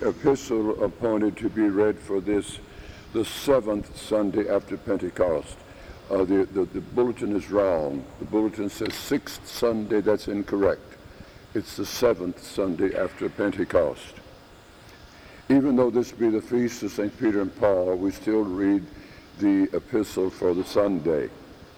epistle appointed to be read for this, the seventh Sunday after Pentecost. The bulletin is wrong. The bulletin says sixth Sunday. That's incorrect. It's the seventh Sunday after Pentecost. Even though this be the feast of St. Peter and Paul, we still read the epistle for the Sunday.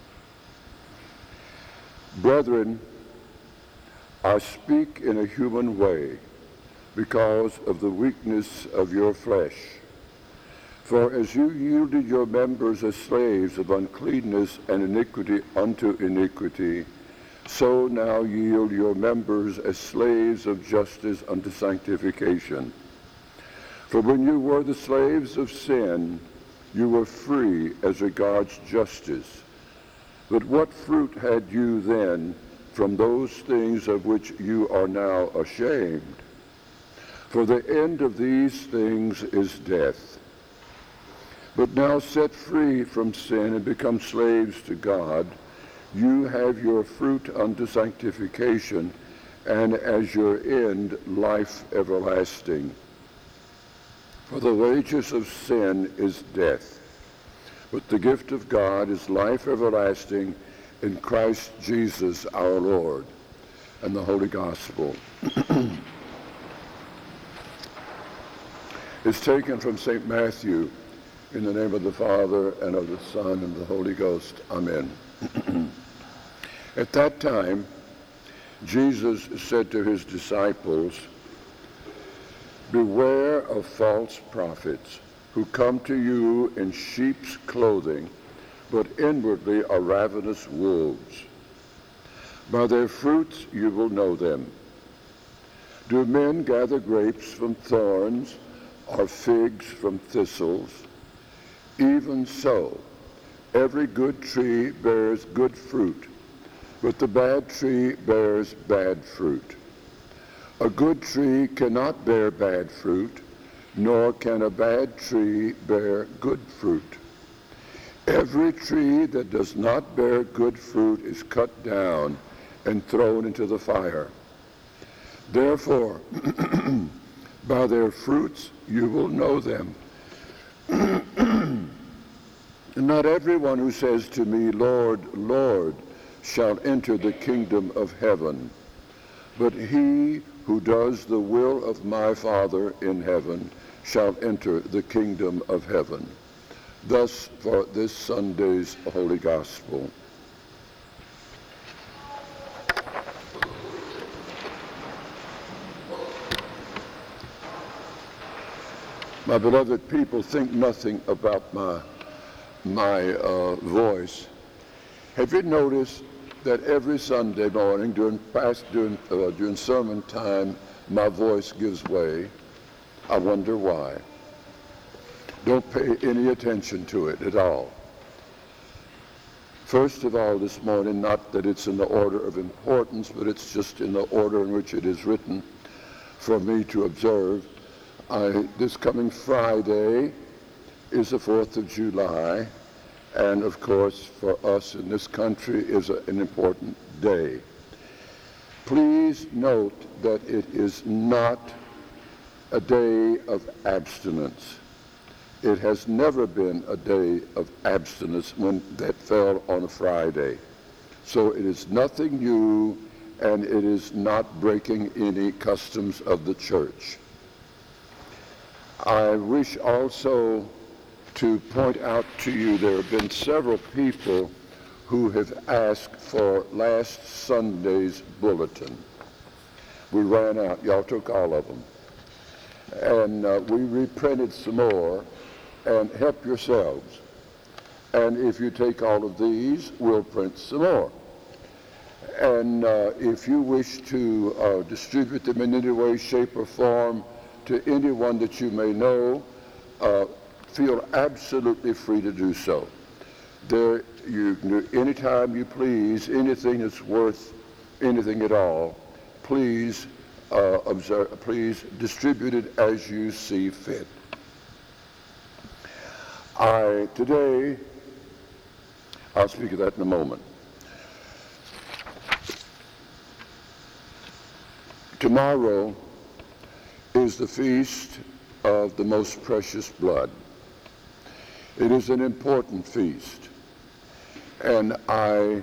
Brethren, I speak in a human way because of the weakness of your flesh. For as you yielded your members as slaves of uncleanness and iniquity unto iniquity, so now yield your members as slaves of justice unto sanctification. For when you were the slaves of sin, you were free as regards justice. But what fruit had you then from those things of which you are now ashamed? For the end of these things is death. But now set free from sin and become slaves to God, you have your fruit unto sanctification, and as your end, life everlasting. For the wages of sin is death, but the gift of God is life everlasting in Christ Jesus our Lord. And the Holy Gospel is taken from St. Matthew. In the name of the Father, and of the Son, and of the Holy Ghost. Amen. At that time, Jesus said to his disciples, beware of false prophets who come to you in sheep's clothing, but inwardly are ravenous wolves. By their fruits you will know them. Do men gather grapes from thorns, or figs from thistles? Even so, every good tree bears good fruit, but the bad tree bears bad fruit. A good tree cannot bear bad fruit, nor can a bad tree bear good fruit. Every tree that does not bear good fruit is cut down and thrown into the fire. Therefore, by their fruits you will know them. Not everyone who says to me, Lord, Lord, shall enter the kingdom of heaven, but he who does the will of my Father in heaven shall enter the kingdom of heaven. Thus for this Sunday's Holy Gospel. My beloved people, think nothing about my voice. Have you noticed that every Sunday morning during sermon time, my voice gives way? I wonder why. Don't pay any attention to it at all. First of all, this morning, not that it's in the order of importance, but it's just in the order in which it is written for me to observe. This coming Friday is the 4th of July, and of course for us in this country is an important day. Please note that it is not a day of abstinence. It has never been a day of abstinence when that fell on a Friday. So it is nothing new, and it is not breaking any customs of the church. I wish also to point out to you there have been several people who have asked for last Sunday's bulletin. We ran out. Y'all took all of them. And we reprinted some more, and help yourselves. And if you take all of these, we'll print some more. And if you wish to distribute them in any way, shape, or form to anyone that you may know, feel absolutely free to do so. There, you can do anytime you please, anything that's worth anything at all. Please please distribute it as you see fit. Today, I'll speak of that in a moment. Tomorrow is the feast of the most precious blood. It is an important feast, and I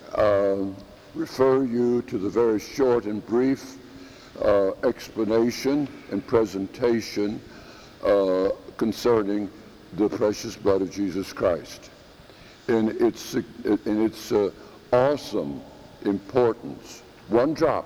refer you to the very short and brief explanation and presentation concerning the precious blood of Jesus Christ in its awesome importance. One drop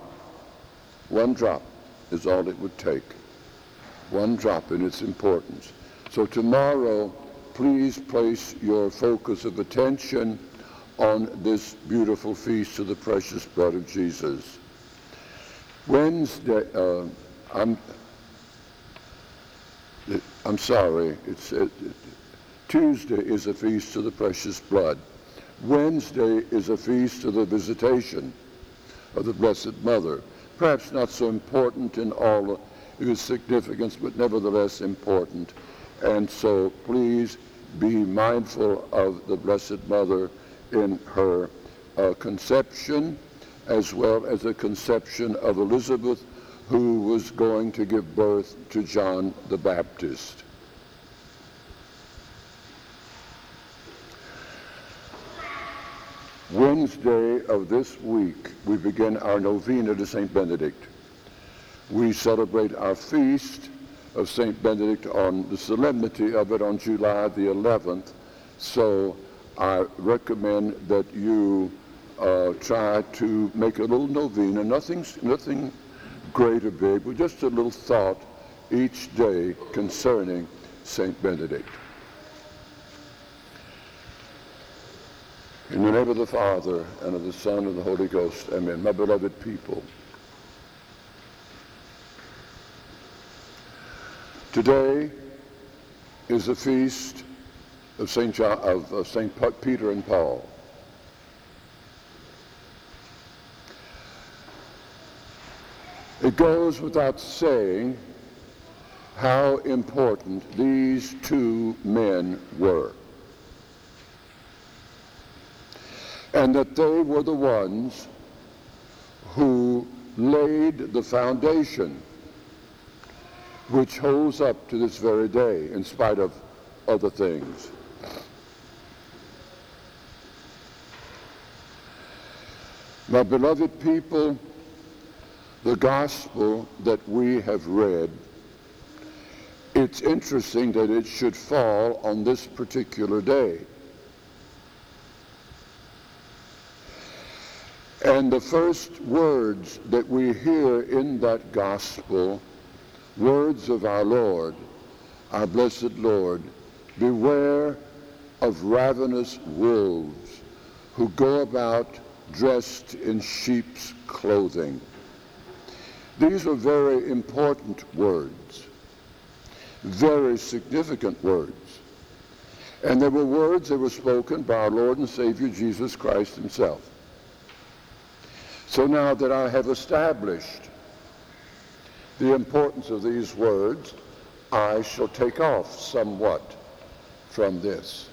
is all it would take. One drop in its importance. So tomorrow, please place your focus of attention on this beautiful feast of the precious blood of Jesus. Wednesday, I'm sorry, Tuesday is a feast of the precious blood. Wednesday is a feast of the visitation of the Blessed Mother. Perhaps not so important in all of its significance, but nevertheless important. And so please be mindful of the Blessed Mother in her conception, as well as the conception of Elizabeth, who was going to give birth to John the Baptist. Wednesday of this week, we begin our novena to St. Benedict. We celebrate our feast of St. Benedict on the solemnity of it on July the 11th. So I recommend that you try to make a little novena, nothing great or big, but just a little thought each day concerning St. Benedict. In the name of the Father, and of the Son, and of the Holy Ghost, amen. My beloved people, today is the feast of St. Peter and Paul. It goes without saying how important these two men were, and that they were the ones who laid the foundation which holds up to this very day, in spite of other things. My beloved people, the gospel that we have read, it's interesting that it should fall on this particular day. And the first words that we hear in that gospel, words of our Lord, our blessed Lord, beware of ravenous wolves who go about dressed in sheep's clothing. These are very important words, very significant words. And they were words that were spoken by our Lord and Savior Jesus Christ himself. So now that I have established the importance of these words, I shall take off somewhat from this.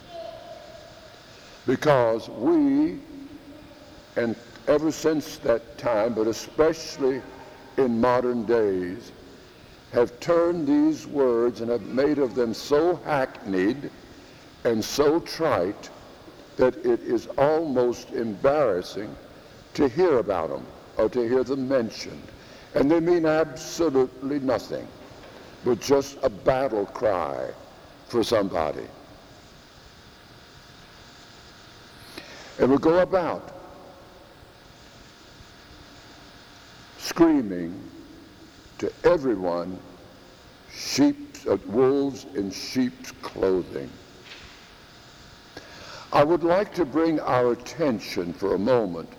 Because we, and ever since that time, but especially in modern days, have turned these words and have made of them so hackneyed and so trite that it is almost embarrassing to hear about them or to hear them mentioned. And they mean absolutely nothing but just a battle cry for somebody. And we go about screaming to everyone, wolves in sheep's clothing. I would like to bring our attention for a moment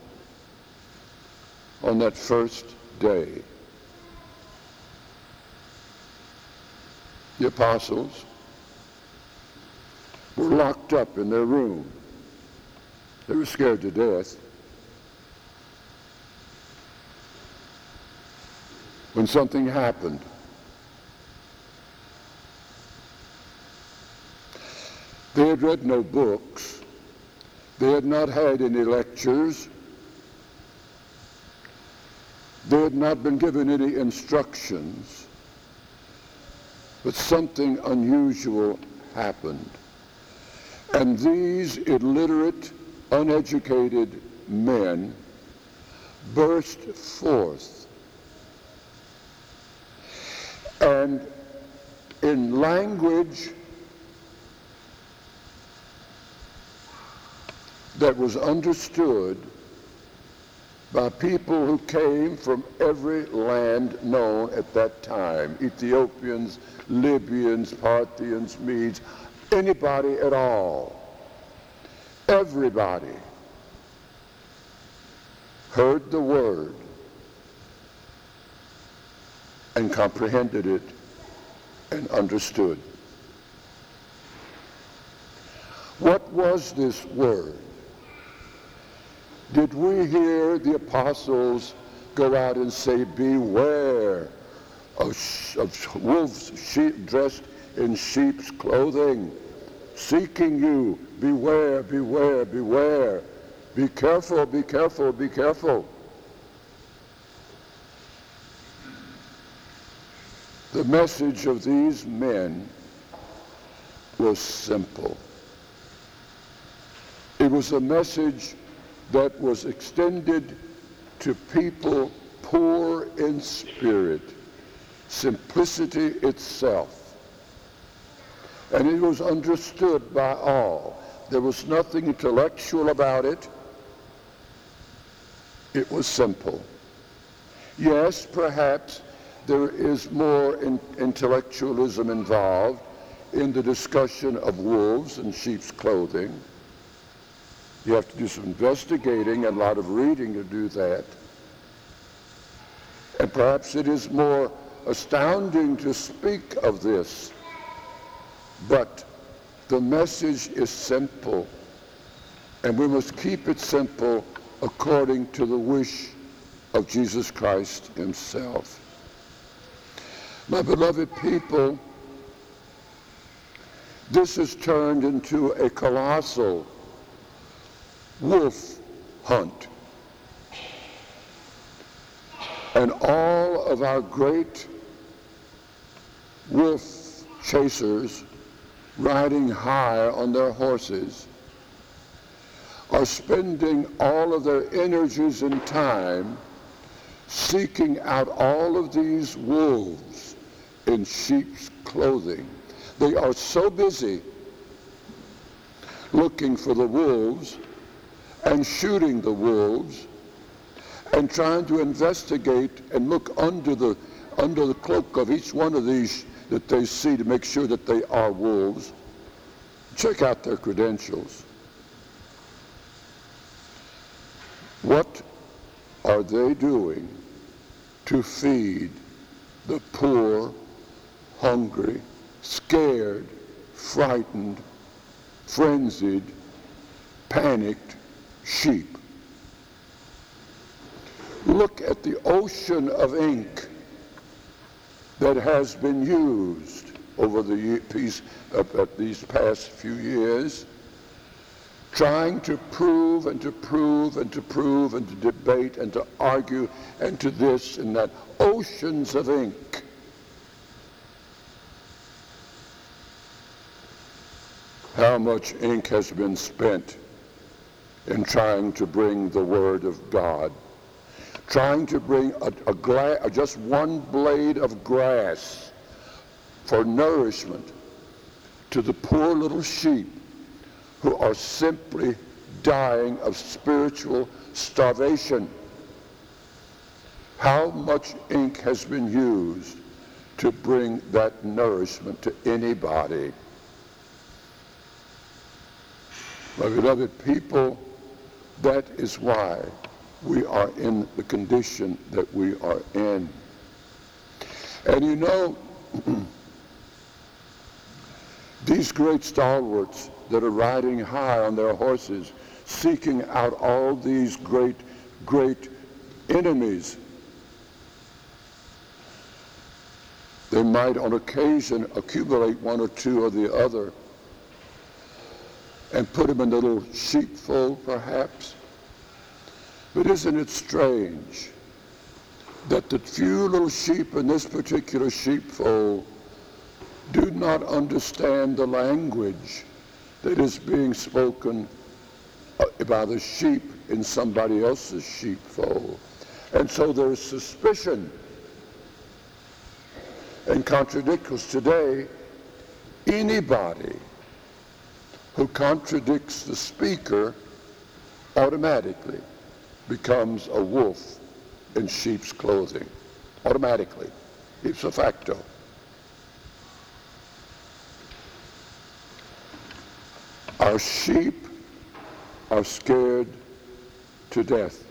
on that first day. The apostles were locked up in their room. They were scared to death. When something happened, they had read no books. They had not had any lectures. They had not been given any instructions. But something unusual happened. And these illiterate, uneducated men burst forth. And in language that was understood by people who came from every land known at that time, Ethiopians, Libyans, Parthians, Medes, anybody at all, everybody heard the word and comprehended it and understood. What was this word? Did we hear the apostles go out and say, beware of wolves dressed in sheep's clothing, seeking you, beware, beware, beware, be careful, be careful, be careful? The message of these men was simple. It was a message that was extended to people poor in spirit, simplicity itself. And it was understood by all. There was nothing intellectual about it. It was simple. Yes, perhaps there is more intellectualism involved in the discussion of wolves and sheep's clothing. You have to do some investigating and a lot of reading to do that. And perhaps it is more astounding to speak of this. But the message is simple, and we must keep it simple according to the wish of Jesus Christ himself. My beloved people, this has turned into a colossal wolf hunt. And all of our great wolf chasers riding high on their horses are spending all of their energies and time seeking out all of these wolves in sheep's clothing. They are so busy looking for the wolves and shooting the wolves and trying to investigate and look under the cloak of each one of these that they see to make sure that they are wolves. Check out their credentials. What are they doing to feed the poor, hungry, scared, frightened, frenzied, panicked sheep? Look at the ocean of ink that has been used over these past few years, trying to prove and to prove and to prove and to debate and to argue and to this and that. Oceans of ink. How much ink has been spent in trying to bring the Word of God, trying to bring just one blade of grass for nourishment to the poor little sheep who are simply dying of spiritual starvation. How much ink has been used to bring that nourishment to anybody? My beloved people, that is why we are in the condition that we are in. And you know, these great stalwarts that are riding high on their horses, seeking out all these great, great enemies, they might on occasion accumulate one or two or the other and put them in a little sheepfold perhaps. But isn't it strange that the few little sheep in this particular sheepfold not understand the language that is being spoken by the sheep in somebody else's sheepfold. And so there's suspicion and contradiction. Because today, anybody who contradicts the speaker automatically becomes a wolf in sheep's clothing. Automatically. Ipso facto. Our sheep are scared to death.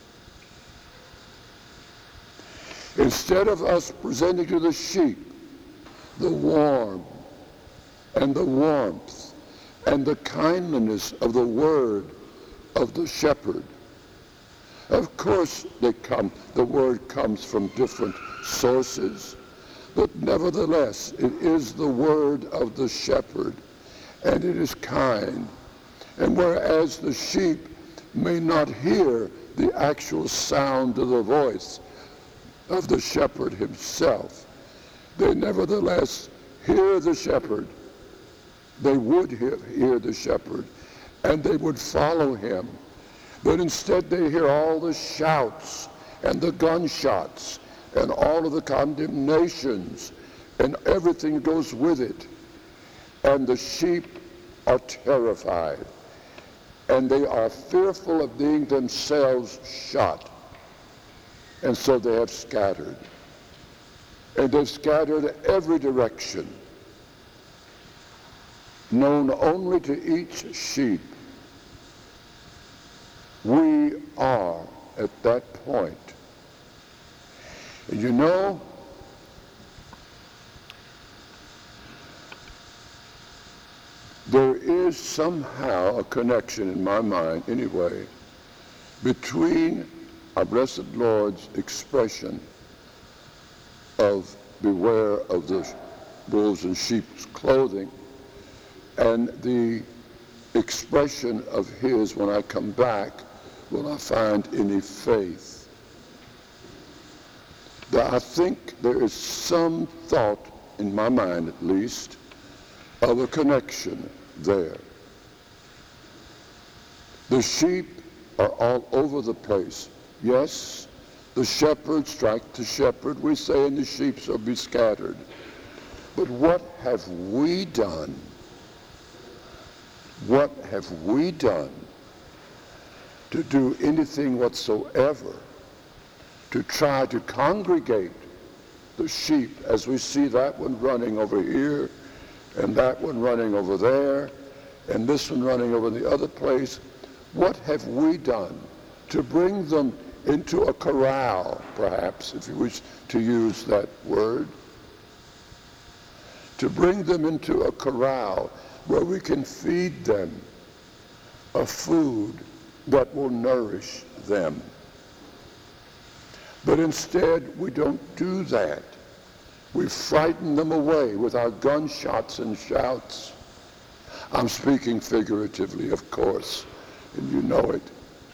Instead of us presenting to the sheep the warmth and the warmth and the kindliness of the word of the shepherd. Of course the word comes from different sources, but nevertheless it is the word of the shepherd, and it is kind. And whereas the sheep may not hear the actual sound of the voice of the shepherd himself, they nevertheless hear the shepherd. They would hear the shepherd, and they would follow him. But instead they hear all the shouts and the gunshots and all of the condemnations and everything goes with it. And the sheep are terrified, and they are fearful of being themselves shot. And so they have scattered. And they've scattered every direction, known only to each sheep. We are at that point. And you know, there is somehow a connection in my mind, anyway, between our blessed Lord's expression of beware of the wolves in sheep's clothing and the expression of his, when I come back, will I find any faith? That I think there is some thought, in my mind at least, of a connection there. The sheep are all over the place. Yes, the shepherd strike the shepherd, we say, and the sheep shall be scattered. But what have we done? What have we done to do anything whatsoever to try to congregate the sheep, as we see that one running over here and that one running over there and this one running over the other place? What have we done to bring them into a corral, perhaps, if you wish to use that word? To bring them into a corral where we can feed them a food that will nourish them. But instead, we don't do that. We frighten them away with our gunshots and shouts. I'm speaking figuratively, of course, and you know it.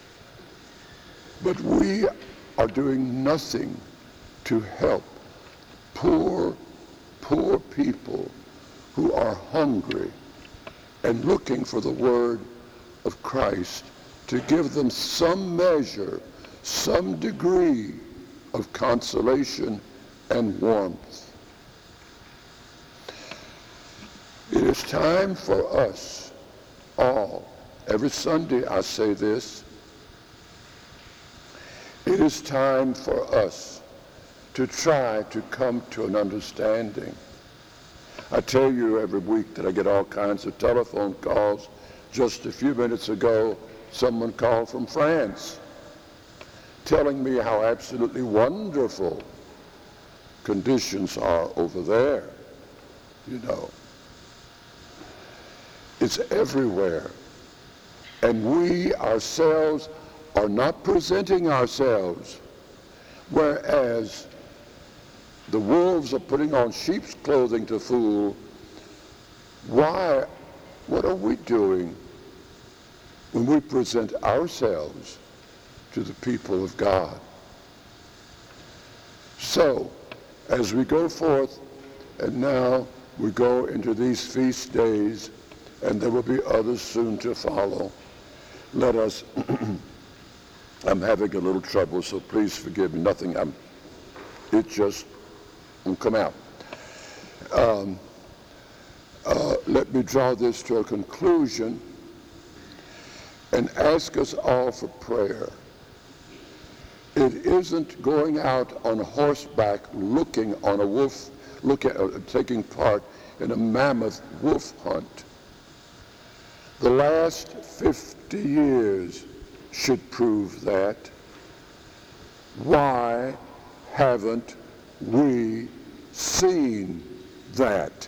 But we are doing nothing to help poor people who are hungry and looking for the word of Christ to give them some measure, some degree of consolation and warmth. It is time for us all, every Sunday I say this, it is time for us to try to come to an understanding. I tell you every week that I get all kinds of telephone calls. Just a few minutes ago, someone called from France telling me how absolutely wonderful conditions are over there, you know. It's everywhere. And we ourselves are not presenting ourselves, whereas the wolves are putting on sheep's clothing to fool. Why? What are we doing when we present ourselves to the people of God? So, as we go forth, and now we go into these feast days, and there will be others soon to follow, let us, I'm having a little trouble, so please forgive me. Nothing, it just won't come out. Let me draw this to a conclusion and ask us all for prayer. It isn't going out on horseback looking on a wolf, taking part in a mammoth wolf hunt. The last 50 years should prove that. Why haven't we seen that?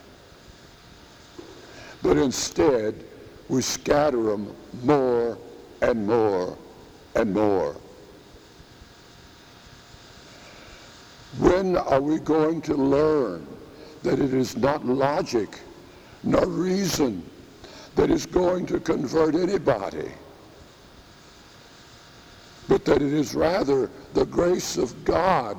But instead, we scatter them more and more and more. When are we going to learn that it is not logic nor reason that is going to convert anybody, but that it is rather the grace of God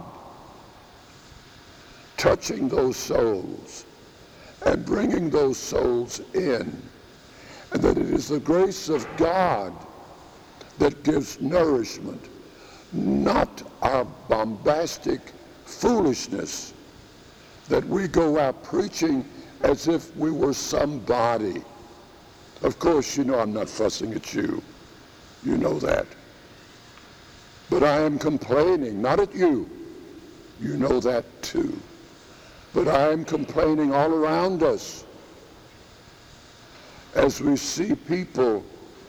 touching those souls and bringing those souls in, and that it is the grace of God that gives nourishment, not our bombastic foolishness that we go out preaching as if we were somebody. Of course, you know I'm not fussing at you. You know that. But I am complaining, not at you. You know that too. But I am complaining all around us as we see people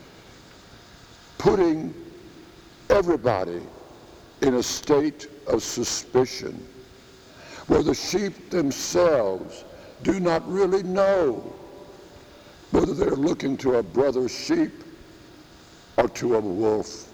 putting everybody in a state of suspicion, where the sheep themselves do not really know whether they're looking to a brother sheep or to a wolf.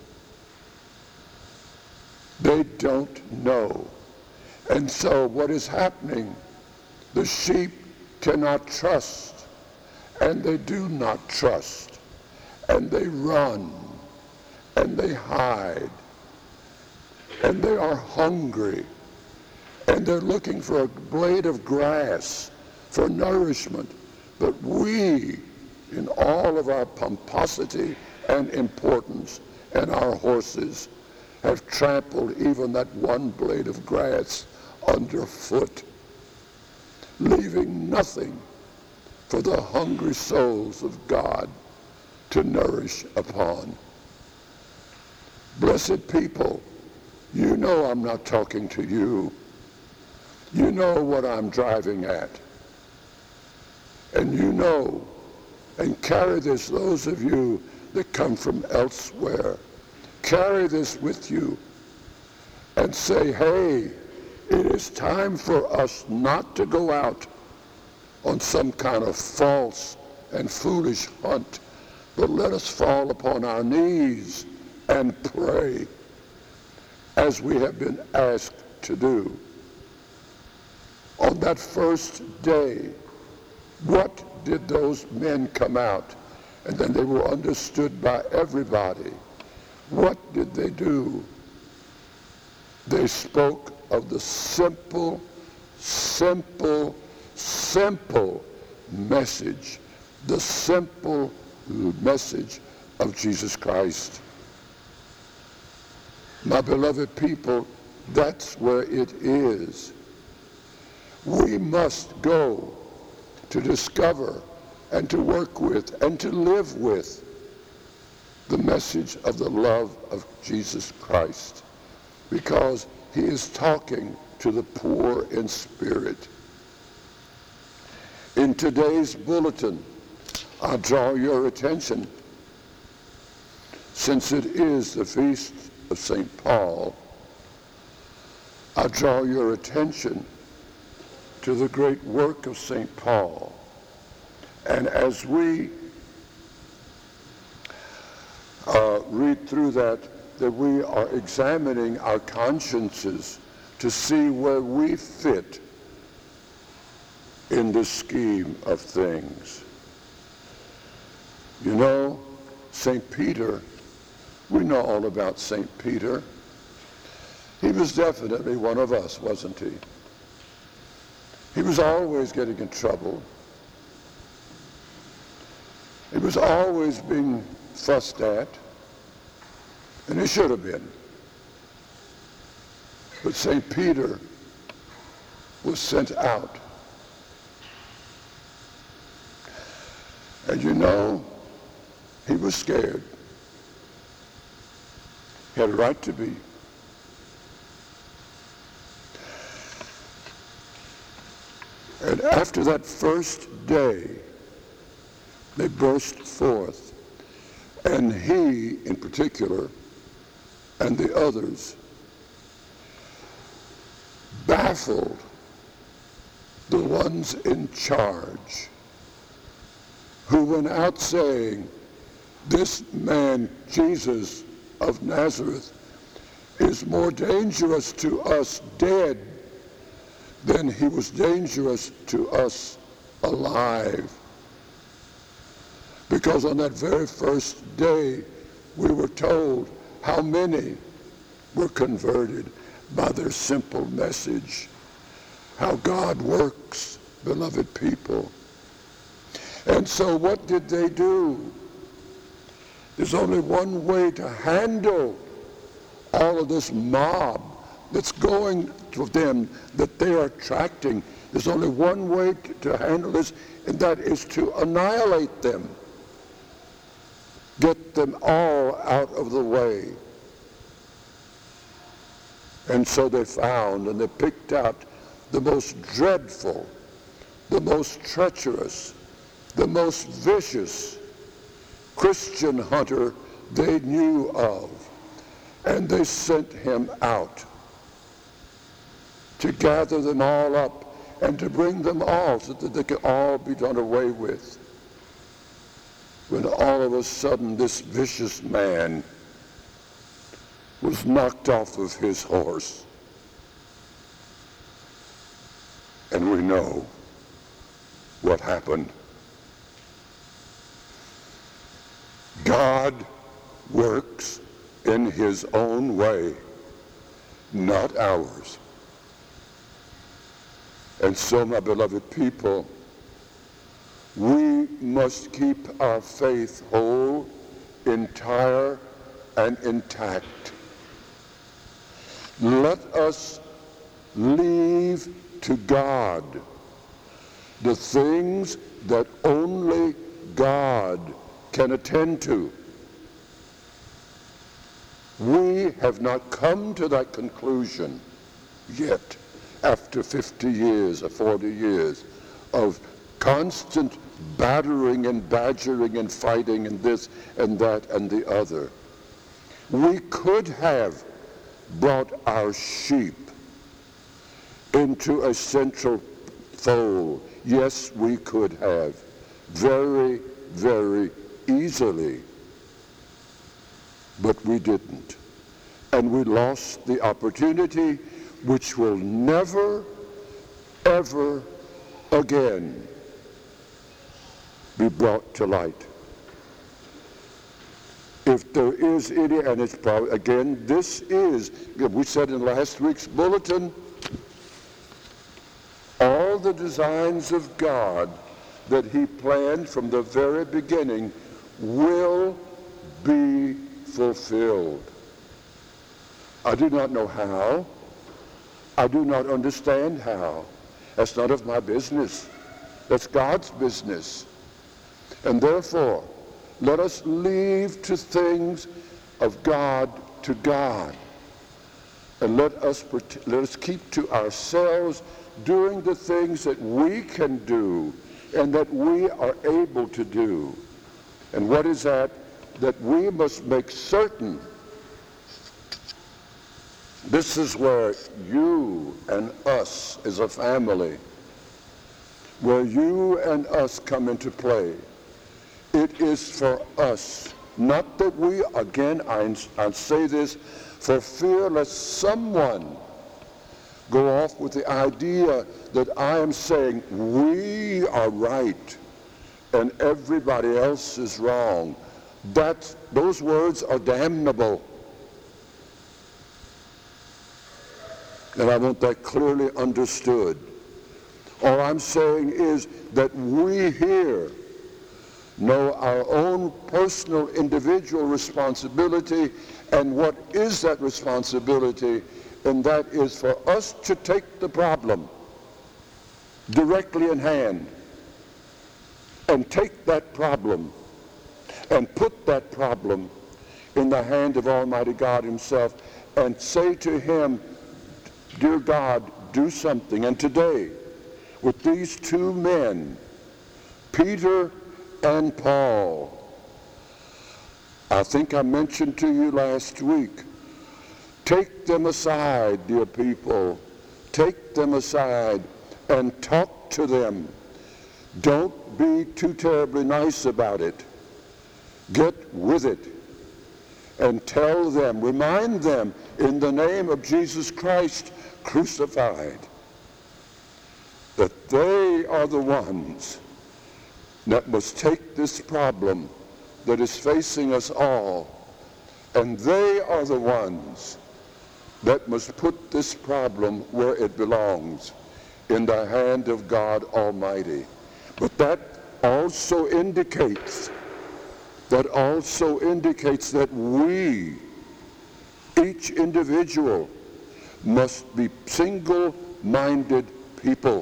They don't know. And so what is happening? The sheep cannot trust, and they do not trust, and they run, and they hide, and they are hungry, and they're looking for a blade of grass for nourishment. But we, in all of our pomposity and importance, and our horses, have trampled even that one blade of grass underfoot, leaving nothing for the hungry souls of God to nourish upon. Blessed people, you know I'm not talking to you. You know what I'm driving at. And you know, and carry this, those of you that come from elsewhere, carry this with you and say, hey, it is time for us not to go out on some kind of false and foolish hunt, but let us fall upon our knees and pray as we have been asked to do. On that first day, what did those men come out? And then they were understood by everybody. What did they do? They spoke of the simple, simple, simple message, the simple message of Jesus Christ. My beloved people, that's where it is. We must go to discover and to work with and to live with the message of the love of Jesus Christ, because he is talking to the poor in spirit. In today's bulletin, I draw your attention, since it is the feast of St. Paul, I draw your attention to the great work of St. Paul. And as we read through that we are examining our consciences to see where we fit in the scheme of things. You know, St. Peter, we know all about St. Peter. He was definitely one of us, wasn't he? He was always getting in trouble. He was always being fussed at, and he should have been. But St. Peter was sent out. And you know, he was scared. He had a right to be. And after that first day, they burst forth. And he, in particular, and the others, baffled the ones in charge, who went out saying, this man, Jesus of Nazareth, is more dangerous to us dead than he was dangerous to us alive. Because on that very first day, we were told how many were converted by their simple message. How God works, beloved people. And so what did they do? There's only one way to handle all of this mob that's going to them, that they are attracting. There's only one way to handle this, and that is to annihilate them. Get them all out of the way. And so they found and they picked out the most dreadful, the most treacherous, the most vicious Christian hunter they knew of. And they sent him out to gather them all up and to bring them all so that they could all be done away with. When all of a sudden this vicious man was knocked off of his horse. And we know what happened. God works in his own way, not ours. And so, my beloved people, we must keep our faith whole, entire, and intact. Let us leave to God the things that only God can attend to. We have not come to that conclusion yet after 50 years or 40 years of constant battering and badgering and fighting and this and that and the other. We could have brought our sheep into a central fold. Yes, we could have. Very, very easily. But we didn't. And we lost the opportunity, which will never, ever again be brought to light. If there is any, and it's probably, again, this is, we said in last week's bulletin, all the designs of God that he planned from the very beginning will be fulfilled. I do not know how. I do not understand how. That's none of my business. That's God's business. And therefore, let us leave to things of God to God. And let us keep to ourselves doing the things that we can do and that we are able to do. And what is that? That we must make certain. This is where you and us as a family, where you and us come into play. It is for us, not that we, again, I say this for fear lest someone go off with the idea that I am saying we are right and everybody else is wrong. Those words are damnable. And I want that clearly understood. All I'm saying is that we here know our own personal individual responsibility, and what is that responsibility? And that is for us to take the problem directly in hand and take that problem and put that problem in the hand of Almighty God himself and say to him, dear God, do something. And today, with these two men, Peter and Paul, I think I mentioned to you last week, take them aside, dear people. Take them aside and talk to them. Don't be too terribly nice about it. Get with it and tell them, remind them in the name of Jesus Christ crucified, that they are the ones that must take this problem that is facing us all, and they are the ones that must put this problem where it belongs, in the hand of God Almighty. But that also indicates that we, each individual, must be single-minded people.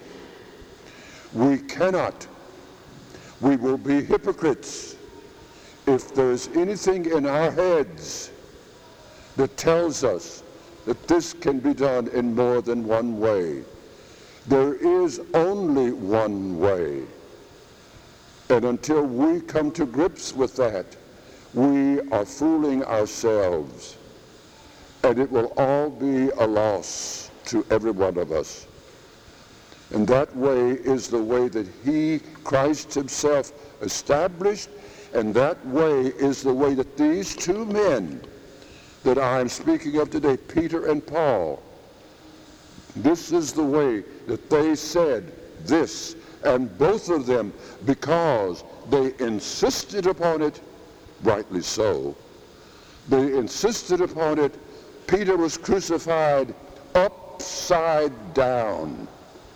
We will be hypocrites if there's anything in our heads that tells us that this can be done in more than one way. There is only one way. And until we come to grips with that, we are fooling ourselves. And it will all be a loss to every one of us. And that way is the way that Christ himself, established, and that way is the way that these two men that I am speaking of today, Peter and Paul, this is the way that they said this, and both of them, because they insisted upon it, rightly so, they insisted upon it. Peter was crucified upside down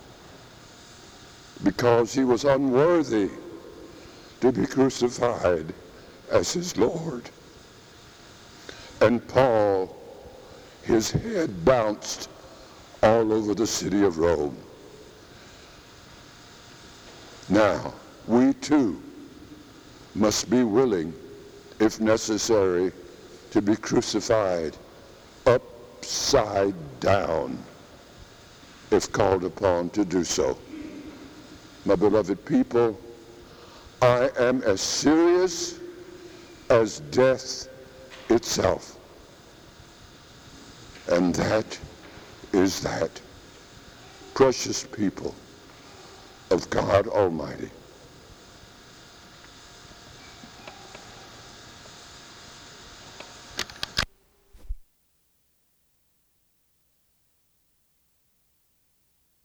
because he was unworthy to be crucified as his Lord. And Paul, his head bounced all over the city of Rome. Now, we too must be willing, if necessary, to be crucified upside down, if called upon to do so. My beloved people, I am as serious as death itself. And that is that. Precious people of God Almighty.